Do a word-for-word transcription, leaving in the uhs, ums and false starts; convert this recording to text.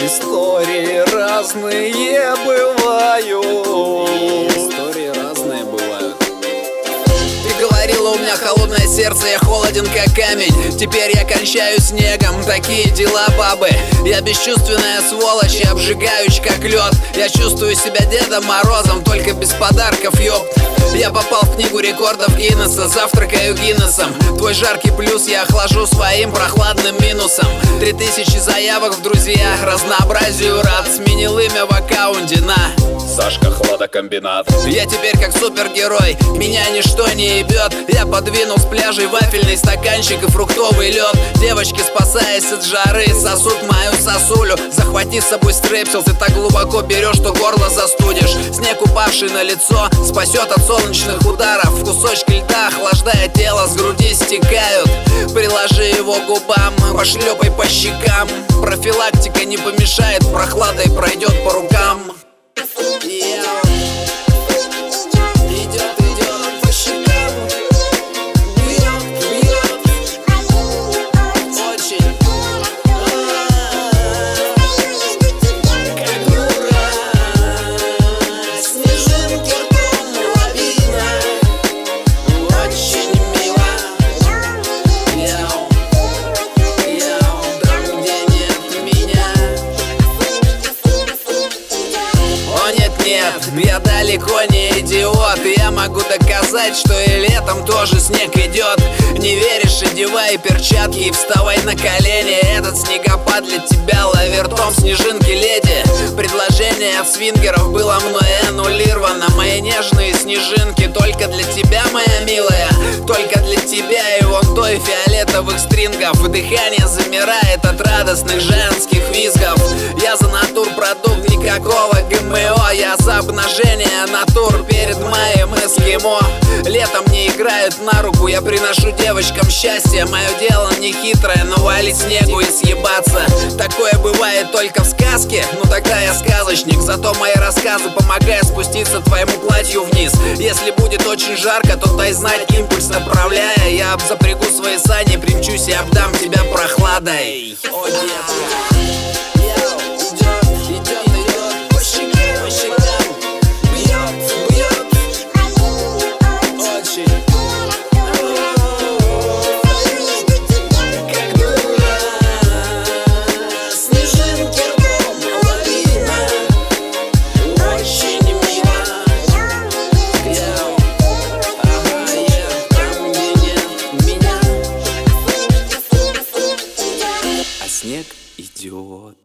Истории разные бывают. Истории разные бывают. Ты говорила, у меня холодное сердце, я холоден как камень. Теперь я кончаю снегом, такие дела, бабы. Я бесчувственная сволочь, я обжигающий как лед. Я чувствую себя Дедом Морозом, только без подарков, ёпт. Я попал в книгу рекордов Гиннесса, завтракаю Гиннесом. Твой жаркий плюс я охлажу своим прохладным минусом. Три тысячи заявок в друзья, разнообразию рад. Сменил имя в аккаунте на Сашка Хладокомбинат. Я теперь как супергерой, меня ничто не ебет. Я подвинул с пляжей вафельный стаканчик и фруктовый лед. Девочки, спасаясь от жары, сосут мою сосулю. Захвати с собой стрепсил, ты так глубоко берешь, что горло застудишь. Снег, упавший на лицо, спасет от солнечных ударов. Кусочки льда, охлаждая тело, с груди стекают. Приложи его к губам, пошлепай по щекам. Профилактика не помешает, прохладой пройдет по рукам. Я далеко не идиот, и я могу доказать, что и летом тоже снег идет. Не веришь, одевай перчатки и вставай на колени. Этот снегопад для тебя, лови ртом снежинки, леди. Предложение от свингеров было мной аннулировано. Мои нежные снежинки только для тебя, моя милая. Только для тебя и вон той фиолетовых стрингов. Дыхание замирает от радостных женских визгов. Я за натурпродукт, никакого ГМО. Я за обнажение натур перед моим эскимо. Летом не играют на руку, я приношу девочкам счастье. Мое дело не хитрое, но валить снегу и съебаться. Такое бывает только в сказке, ну тогда я сказочник. Зато мои рассказы помогают спуститься твоему платью вниз. Если будет очень жарко, то дай знать, импульс направляя. Я запрягу свои сани, примчусь и обдам тебя прохладой. О, детка. Снег идет.